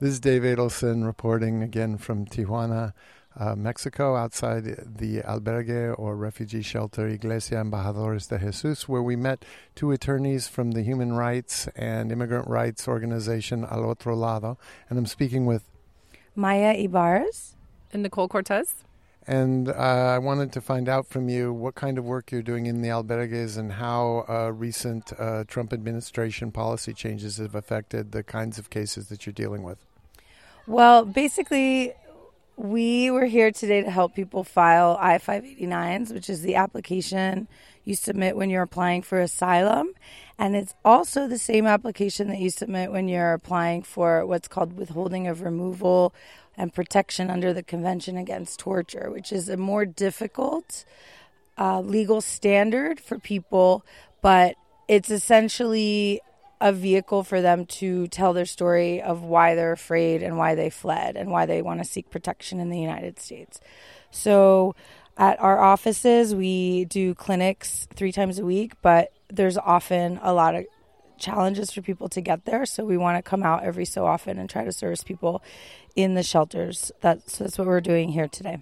This is Dave Adelson reporting again from Tijuana, Mexico, outside the albergue or refugee shelter Iglesia Embajadores de Jesus, where we met two attorneys from the human rights and immigrant rights organization Al Otro Lado. And I'm speaking with Maya Ibarz and Nicole Cortez. And I wanted to find out from you what kind of work you're doing in the albergues and how recent Trump administration policy changes have affected the kinds of cases that you're dealing with. Well, basically, we were here today to help people file I-589s, which is the application you submit when you're applying for asylum. And it's also the same application that you submit when you're applying for what's called withholding of removal and protection under the Convention Against Torture, which is a more difficult legal standard for people, but it's essentially a vehicle for them to tell their story of why they're afraid and why they fled and why they want to seek protection in the United States. So at our offices, we do clinics 3 times a week, but there's often a lot of challenges for people to get there. So we want to come out every so often and try to service people in the shelters. That's what we're doing here today.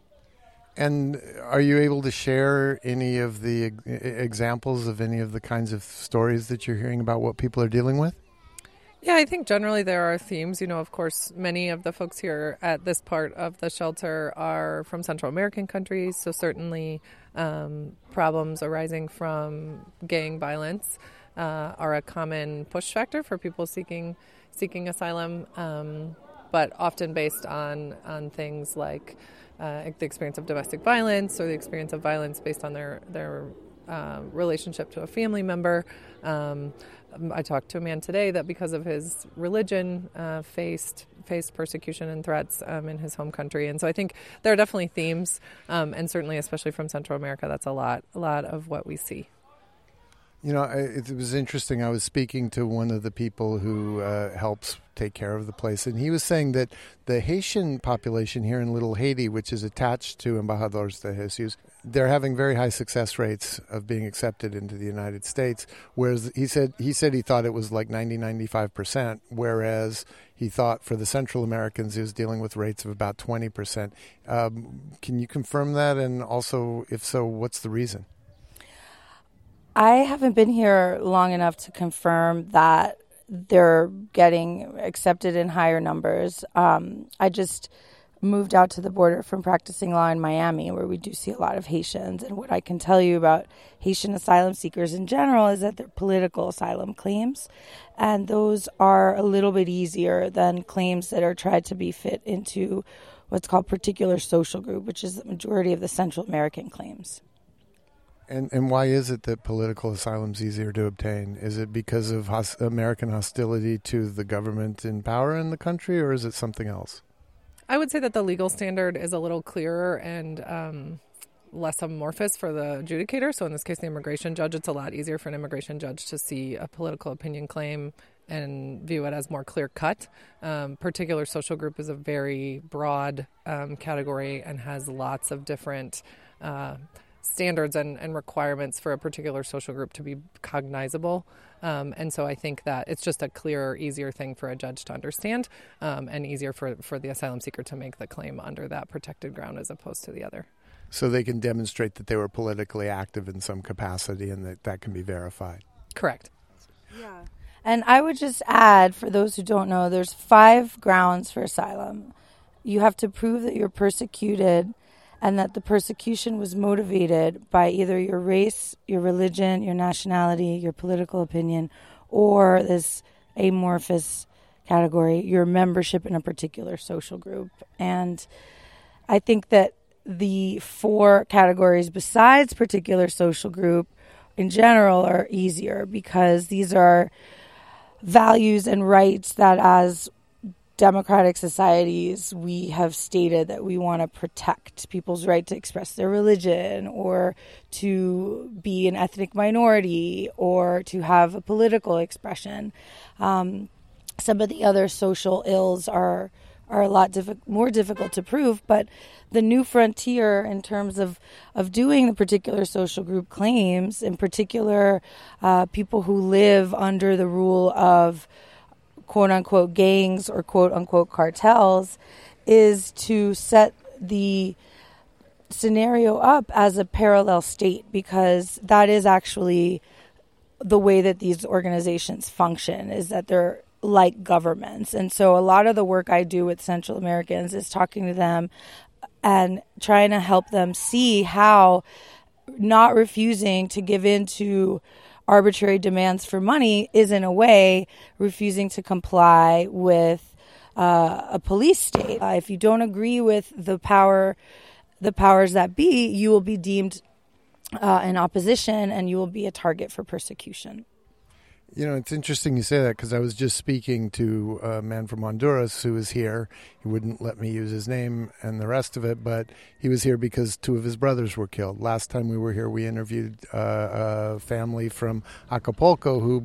And are you able to share any of the examples of any of the kinds of stories that you're hearing about what people are dealing with? Yeah, I think generally there are themes. Of course, many of the folks here at this part of the shelter are from Central American countries, so certainly problems arising from gang violence are a common push factor for people seeking asylum, but often based on things like the experience of domestic violence or the experience of violence based on their relationship to a family member. I talked to a man today that because of his religion faced persecution and threats in his home country. And so I think there are definitely themes, and certainly especially from Central America, that's a lot of what we see. It was interesting. I was speaking to one of the people who helps take care of the place, and he was saying that the Haitian population here in Little Haiti, which is attached to Embajadores de Jesus, they're having very high success rates of being accepted into the United States, whereas he said he thought it was like 90-95%, whereas he thought for the Central Americans he was dealing with rates of about 20%. Can you confirm that? And also, if so, what's the reason? I haven't been here long enough to confirm that they're getting accepted in higher numbers. I just moved out to the border from practicing law in Miami, where we do see a lot of Haitians. And what I can tell you about Haitian asylum seekers in general is that they're political asylum claims. And those are a little bit easier than claims that are tried to be fit into what's called particular social group, which is the majority of the Central American claims. And why is it that political asylum is easier to obtain? Is it because of American hostility to the government in power in the country, or is it something else? I would say that the legal standard is a little clearer and less amorphous for the adjudicator. So in this case, the immigration judge, it's a lot easier for an immigration judge to see a political opinion claim and view it as more clear-cut. Particular social group is a very broad category and has lots of different standards and requirements for a particular social group to be cognizable. And so I think that it's just a clearer, easier thing for a judge to understand and easier for the asylum seeker to make the claim under that protected ground as opposed to the other. So they can demonstrate that they were politically active in some capacity and that can be verified. Correct. Yeah. And I would just add, for those who don't know, there's 5 grounds for asylum. You have to prove that you're persecuted and that the persecution was motivated by either your race, your religion, your nationality, your political opinion, or this amorphous category, your membership in a particular social group. And I think that the 4 categories besides particular social group in general are easier because these are values and rights that as democratic societies, we have stated that we want to protect people's right to express their religion or to be an ethnic minority or to have a political expression. Some of the other social ills are a lot more difficult to prove, but the new frontier in terms of doing the particular social group claims, in particular people who live under the rule of quote-unquote gangs or quote-unquote cartels is to set the scenario up as a parallel state, because that is actually the way that these organizations function, is that they're like governments. And so a lot of the work I do with Central Americans is talking to them and trying to help them see how not refusing to give in to arbitrary demands for money is, in a way, refusing to comply with a police state. If you don't agree with the powers that be, you will be deemed in opposition, and you will be a target for persecution. You know, it's interesting you say that, because I was just speaking to a man from Honduras who was here. He wouldn't let me use his name and the rest of it, but he was here because 2 of his brothers were killed. Last time we were here, we interviewed a family from Acapulco who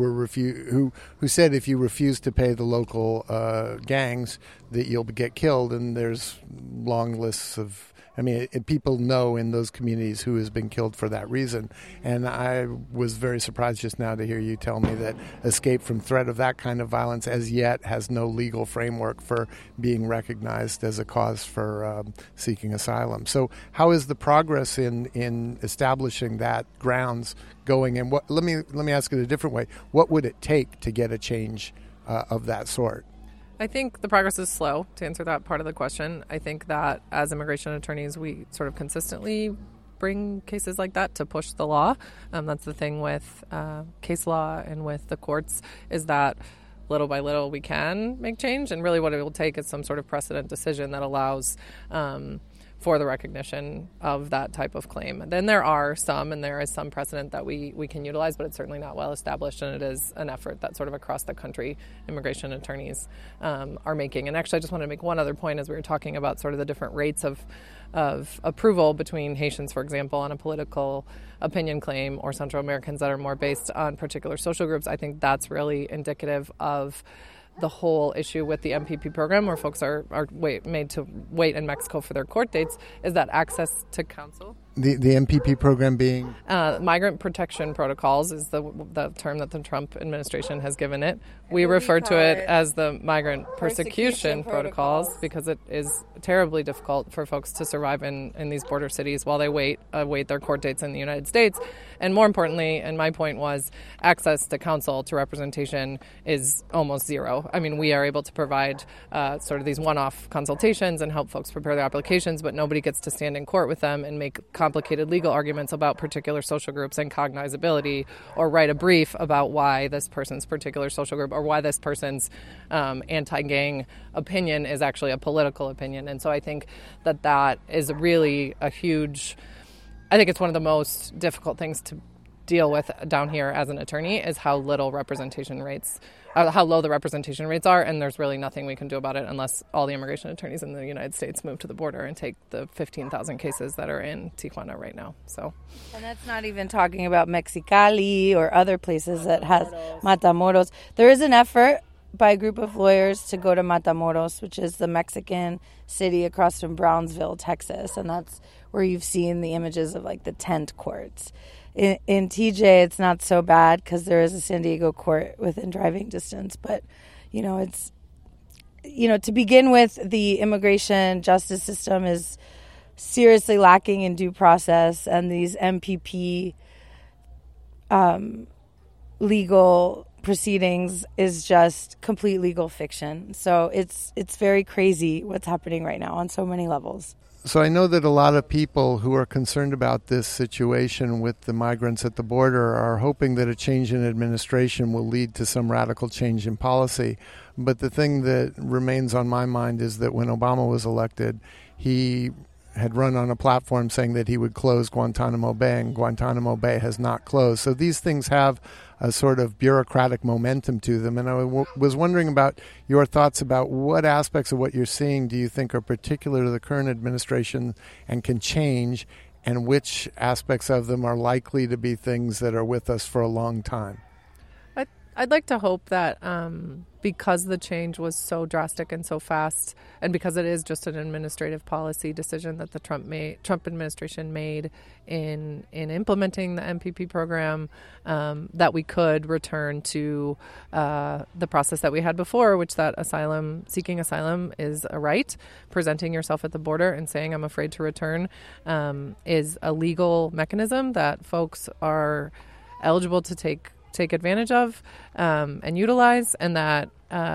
said if you refuse to pay the local gangs that you'll get killed, and there's long lists of... I mean, people know in those communities who has been killed for that reason. And I was very surprised just now to hear you tell me that escape from threat of that kind of violence as yet has no legal framework for being recognized as a cause for seeking asylum. So how is the progress in establishing that grounds going? And let me ask it a different way. What would it take to get a change of that sort? I think the progress is slow, to answer that part of the question. I think that as immigration attorneys, we sort of consistently bring cases like that to push the law. That's the thing with case law and with the courts, is that little by little we can make change. And really what it will take is some sort of precedent decision that allows for the recognition of that type of claim. Then there is some precedent that we can utilize, but it's certainly not well established, and it is an effort that sort of across the country immigration attorneys are making. And actually, I just want to make one other point, as we were talking about sort of the different rates of approval between Haitians, for example, on a political opinion claim, or Central Americans that are more based on particular social groups. I think that's really indicative of the whole issue with the MPP program, where folks are made to wait in Mexico for their court dates, is that access to counsel. The MPP program being? Migrant Protection Protocols is the term that the Trump administration has given it. We refer to it as the Migrant Persecution Protocols, because it is terribly difficult for folks to survive in these border cities while they wait their court dates in the United States. And more importantly, and my point was, access to counsel, to representation, is almost zero. I mean, we are able to provide sort of these one-off consultations and help folks prepare their applications, but nobody gets to stand in court with them and make complicated legal arguments about particular social groups and cognizability, or write a brief about why this person's particular social group, or why this person's anti-gang opinion is actually a political opinion. And so I think that is really a huge... I think it's one of the most difficult things to deal with down here as an attorney, is how low the representation rates are, and there's really nothing we can do about it unless all the immigration attorneys in the United States move to the border and take the 15,000 cases that are in Tijuana right now. So, and that's not even talking about Mexicali or other places that has Matamoros. There is an effort by a group of lawyers to go to Matamoros, which is the Mexican city across from Brownsville, Texas, and that's where you've seen the images of like the tent courts. In TJ, it's not so bad because there is a San Diego court within driving distance. But, it's, to begin with, the immigration justice system is seriously lacking in due process, and these MPP legal proceedings is just complete legal fiction. So it's very crazy what's happening right now on so many levels. So I know that a lot of people who are concerned about this situation with the migrants at the border are hoping that a change in administration will lead to some radical change in policy. But the thing that remains on my mind is that when Obama was elected, he had run on a platform saying that he would close Guantanamo Bay, and Guantanamo Bay has not closed. So these things have a sort of bureaucratic momentum to them. And I was wondering about your thoughts about what aspects of what you're seeing do you think are particular to the current administration and can change, and which aspects of them are likely to be things that are with us for a long time? I'd like to hope that because the change was so drastic and so fast, and because it is just an administrative policy decision that the Trump administration made in implementing the MPP program, that we could return to the process that we had before, which that seeking asylum is a right. Presenting yourself at the border and saying I'm afraid to return is a legal mechanism that folks are eligible to take advantage of and utilize, and that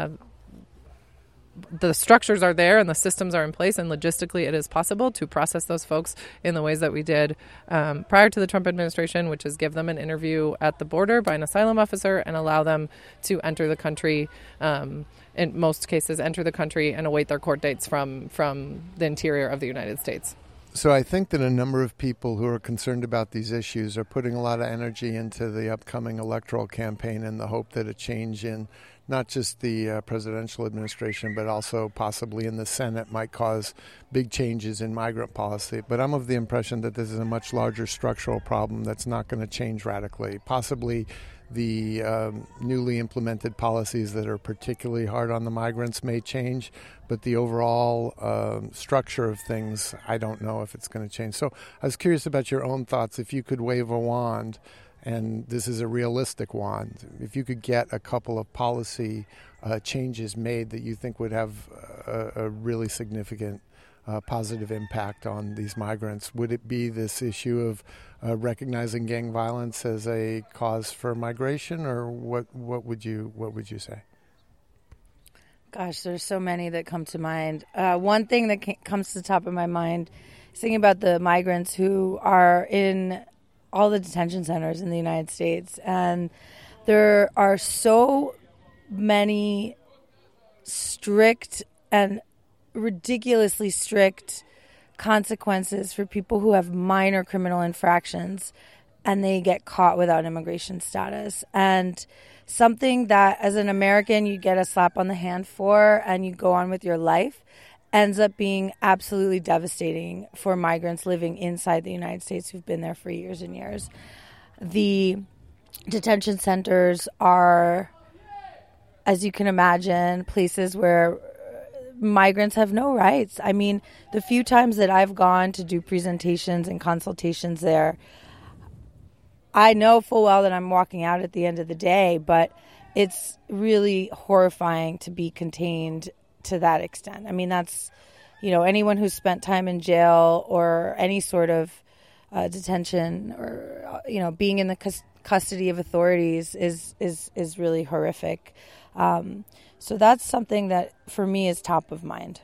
the structures are there and the systems are in place, and logistically it is possible to process those folks in the ways that we did prior to the Trump administration, which is give them an interview at the border by an asylum officer and allow them to enter the country, in most cases enter the country and await their court dates from the interior of the United States. So I think that a number of people who are concerned about these issues are putting a lot of energy into the upcoming electoral campaign in the hope that a change in not just the presidential administration, but also possibly in the Senate might cause big changes in migrant policy. But I'm of the impression that this is a much larger structural problem that's not going to change radically. Possibly the newly implemented policies that are particularly hard on the migrants may change, but the overall structure of things, I don't know if it's going to change. So I was curious about your own thoughts. If you could wave a wand, and this is a realistic wand, if you could get a couple of policy changes made that you think would have a really significant positive impact on these migrants, would it be this issue of recognizing gang violence as a cause for migration, or what would you say? Gosh, there's so many that come to mind. One thing that comes to the top of my mind is thinking about the migrants who are in all the detention centers in the United States. And there are so many strict and ridiculously strict consequences for people who have minor criminal infractions and they get caught without immigration status. And something that as an American you get a slap on the hand for and you go on with your life ends up being absolutely devastating for migrants living inside the United States who've been there for years and years. The detention centers are, as you can imagine, places where migrants have no rights. I mean, the few times that I've gone to do presentations and consultations there, I know full well that I'm walking out at the end of the day, but it's really horrifying to be contained to that extent. I mean, that's, anyone who's spent time in jail or any sort of detention or, being in the custody of authorities is really horrific. So that's something that for me is top of mind.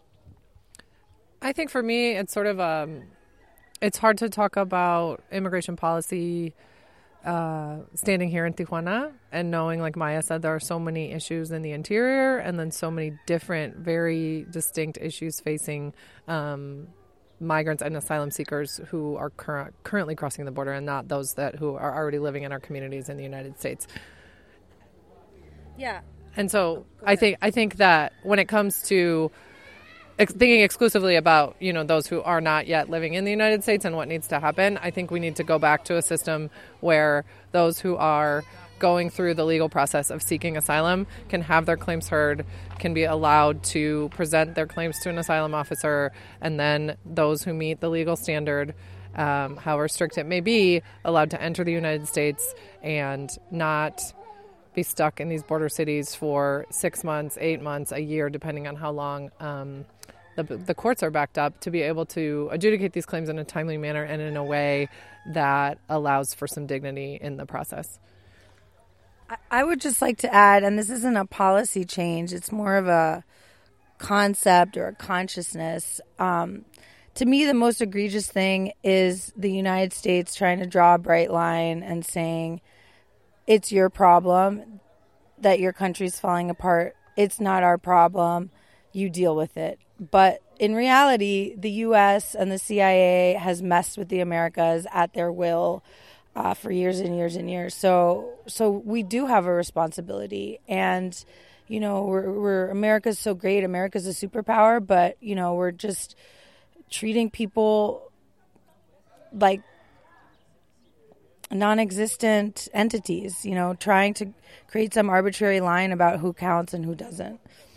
I think for me, it's sort of it's hard to talk about immigration policy standing here in Tijuana and knowing, like Maya said, there are so many issues in the interior and then so many different, very distinct issues facing migrants and asylum seekers who are currently crossing the border and not those who are already living in our communities in the United States. Yeah. And so I think that when it comes to thinking exclusively about, those who are not yet living in the United States and what needs to happen, I think we need to go back to a system where those who are going through the legal process of seeking asylum can have their claims heard, can be allowed to present their claims to an asylum officer, and then those who meet the legal standard, however strict it may be, allowed to enter the United States and not be stuck in these border cities for 6 months, 8 months, a year, depending on how long the courts are backed up, to be able to adjudicate these claims in a timely manner and in a way that allows for some dignity in the process. I would just like to add, and this isn't a policy change, it's more of a concept or a consciousness. To me, the most egregious thing is the United States trying to draw a bright line and saying, it's your problem that your country's falling apart. It's not our problem. You deal with it. But in reality, the U.S. and the CIA has messed with the Americas at their will for years and years and years. So we do have a responsibility. And, we're America's so great. America's a superpower. But, we're just treating people like non-existent entities, trying to create some arbitrary line about who counts and who doesn't.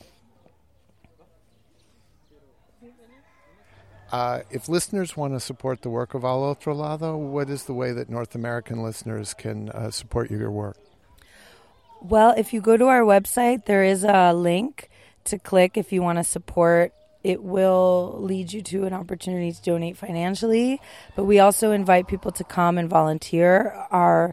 If listeners want to support the work of Al Otro Lado, what is the way that North American listeners can support your work? Well, if you go to our website, there is a link to click if you want to support. It will lead you to an opportunity to donate financially, but we also invite people to come and volunteer. Our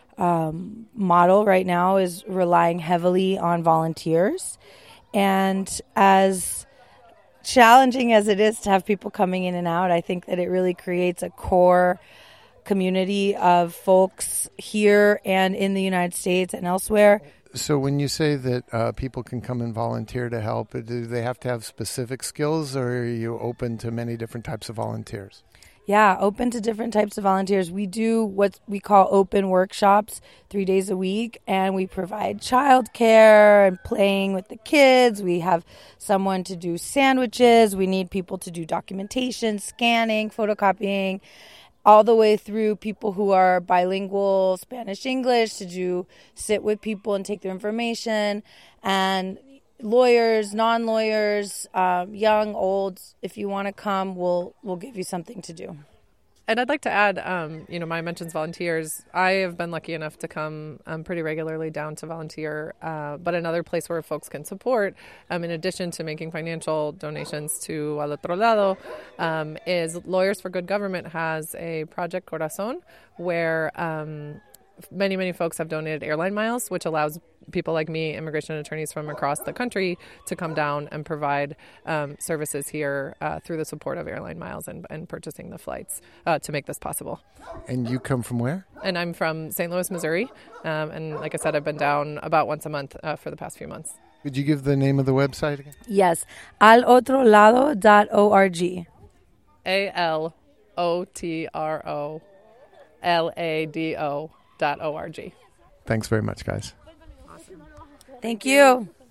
model right now is relying heavily on volunteers, and as challenging as it is to have people coming in and out, I think that it really creates a core community of folks here and in the United States and elsewhere. So when you say that people can come and volunteer to help, do they have to have specific skills, or are you open to many different types of volunteers? Yeah, open to different types of volunteers. We do what we call open workshops 3 days a week, and we provide childcare and playing with the kids. We have someone to do sandwiches. We need people to do documentation, scanning, photocopying, all the way through people who are bilingual, Spanish, English, to sit with people and take their information, and lawyers, non-lawyers, young, old. If you want to come, we'll give you something to do. And I'd like to add, Maya mentions volunteers. I have been lucky enough to come pretty regularly down to volunteer. But another place where folks can support, in addition to making financial donations to Al Otro Lado, is Lawyers for Good Government has a Project Corazon where many, many folks have donated airline miles, which allows people like me, immigration attorneys from across the country, to come down and provide services here through the support of airline miles and purchasing the flights to make this possible. And you come from where? And I'm from St. Louis, Missouri. And like I said, I've been down about once a month for the past few months. Could you give the name of the website again? Yes, alotrolado.org. ALOTROLADO.org. Thanks very much, guys. Thank you.